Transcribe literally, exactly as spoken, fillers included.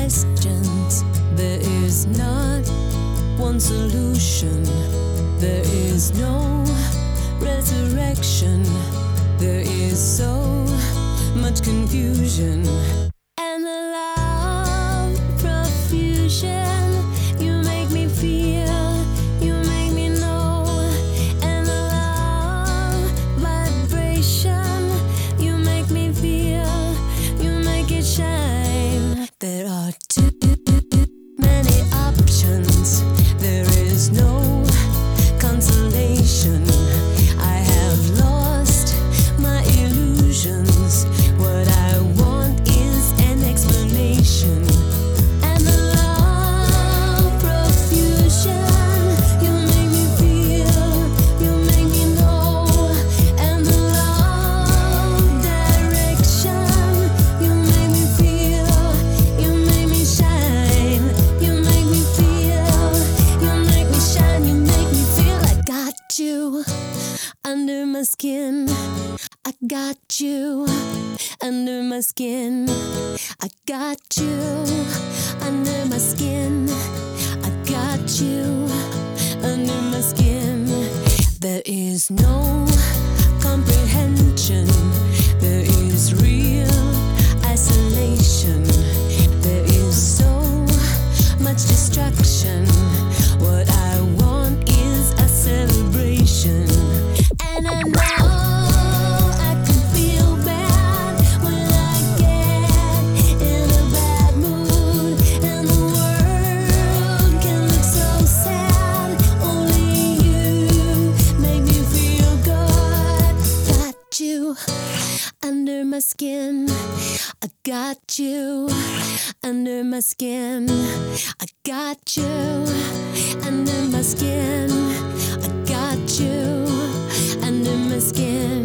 questions. There is not one solution. There is no resurrection. There is so much confusion. And the love profusion, you make me feel, you make me know. And the love vibration, you make me feel, you make it shine. There are too many options. There is no consolation. I have lost my illusions. What I want is an explanation. And the love profusion, you make me feel, you make me know. And the love direction, you make me feel, you make me shine. You make me feel, you make me shine. You make me feel I got you under my skin. I got you under my skin. I got you under my skin. I got you under my skin. There is no comprehension. There is real isolation. There is so much destruction. What I want is a celebration. And I know I can feel bad when I get in a bad mood. And the world can look so sad. Only you make me feel good. Got you under my skin. I got you under my skin. I got you under my skin. I got you under my skin.